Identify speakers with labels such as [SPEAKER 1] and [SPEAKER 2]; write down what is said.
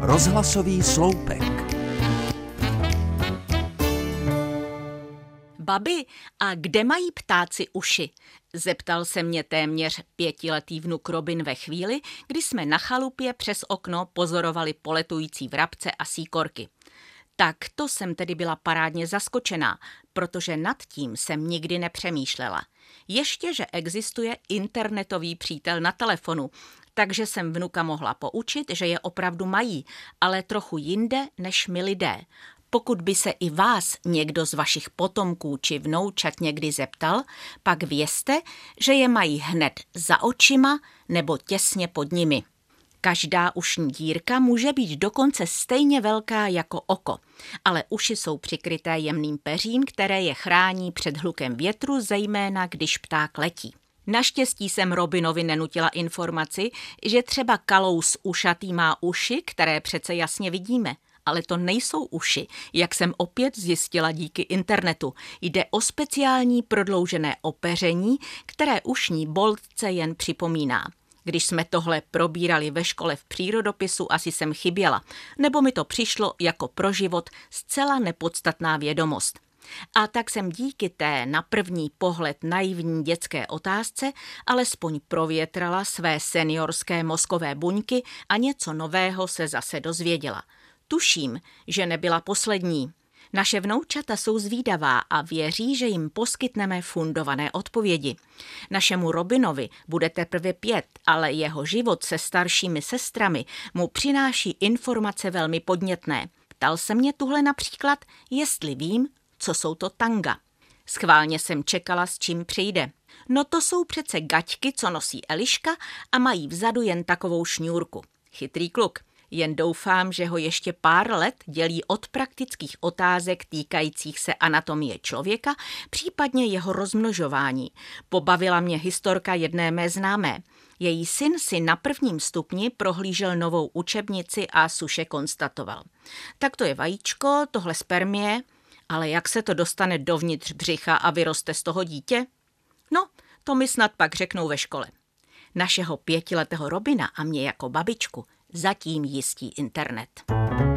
[SPEAKER 1] Rozhlasový sloupek.
[SPEAKER 2] Babi, a kde mají ptáci uši? Zeptal se mě téměř 5letý vnuk Robin ve chvíli, kdy jsme na chalupě přes okno pozorovali poletující vrabce a síkorky. Tak to jsem tedy byla parádně zaskočená, protože nad tím jsem nikdy nepřemýšlela. Ještě, že existuje internetový přítel na telefonu, takže jsem vnuka mohla poučit, že je opravdu mají, ale trochu jinde než my lidé. Pokud by se i vás někdo z vašich potomků či vnoučat někdy zeptal, pak vězte, že je mají hned za očima nebo těsně pod nimi. Každá ušní dírka může být dokonce stejně velká jako oko, ale uši jsou přikryté jemným peřím, které je chrání před hlukem větru, zejména když pták letí. Naštěstí jsem Robinovi nenutila informaci, že třeba kalous ušatý má uši, které přece jasně vidíme. Ale to nejsou uši, jak jsem opět zjistila díky internetu. Jde o speciální prodloužené opeření, které ušní boltce jen připomíná. Když jsme tohle probírali ve škole v přírodopisu, asi jsem chyběla, nebo mi to přišlo jako pro život zcela nepodstatná vědomost. A tak jsem díky té na první pohled naivní dětské otázce alespoň provětrala své seniorské mozkové buňky a něco nového se zase dozvěděla. Tuším, že nebyla poslední. Naše vnoučata jsou zvídavá a věří, že jim poskytneme fundované odpovědi. Našemu Robinovi bude teprve 5, ale jeho život se staršími sestrami mu přináší informace velmi podnětné. Ptal se mě tuhle například, jestli vím, co jsou to tanga. Schválně jsem čekala, s čím přijde. No to jsou přece gaťky, co nosí Eliška a mají vzadu jen takovou šňůrku. Chytrý kluk. Jen doufám, že ho ještě pár let dělí od praktických otázek týkajících se anatomie člověka, případně jeho rozmnožování. Pobavila mě historka jedné mé známé. Její syn si na 1. stupni prohlížel novou učebnici a suše konstatoval. Tak to je vajíčko, tohle spermie, ale jak se to dostane dovnitř břicha a vyroste z toho dítě? No, to mi snad pak řeknou ve škole. Našeho 5letého Robina a mě jako babičku zatím jistí internet.